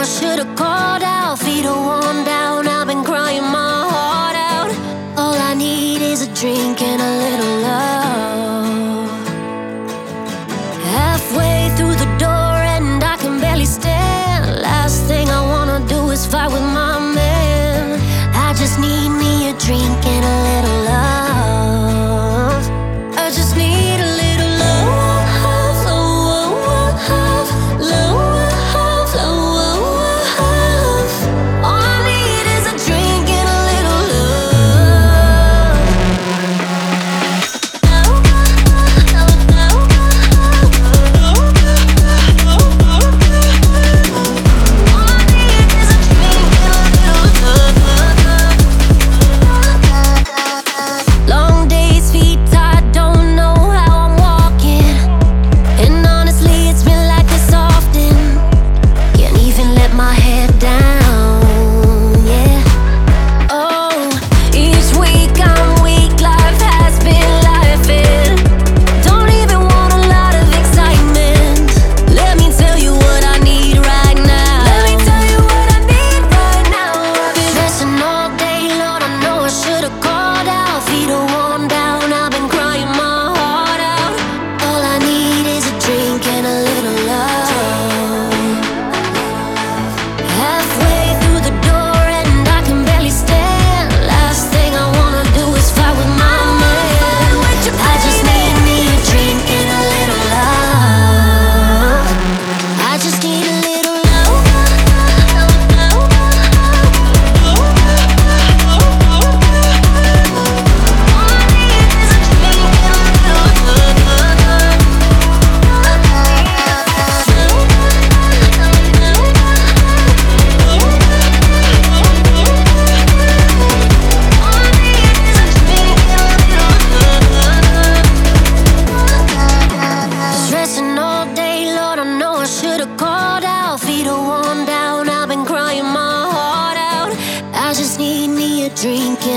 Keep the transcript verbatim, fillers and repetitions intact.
I should've called out. Feet are worn down, I've been crying my heart out. All I need is a drink and a little love. Halfway through the door and I can barely stand. Last thing I wanna do is fight with my man. I just need me a drink and a little love. I just need a little love, love, love, love, love. All I need is a drink and a little love. All I need is a drink and a little love. Long days, feet tired, don't know how I'm walking. And honestly, it's been like this often. Can't even let my head down, yeah. Oh, each week I'm weak, life has been lifing. Don't even want a lot of excitement. Let me tell you what I need right now. Let me tell you what I need right now. I've been stressing all day, Lord, I know I should've called out. Feet are worn down, I've been crying my heart out. All I need is a drink and a little love. Halfway through the door and I can barely stand. Last thing I wanna do is fight with my man. I just need me a drink and a little love. I just need a little love. All I need is a drink and a little love. Stressing all day, Lord, I know I should've called out. Feet are worn down, I've been crying my heart out. I just need me a drink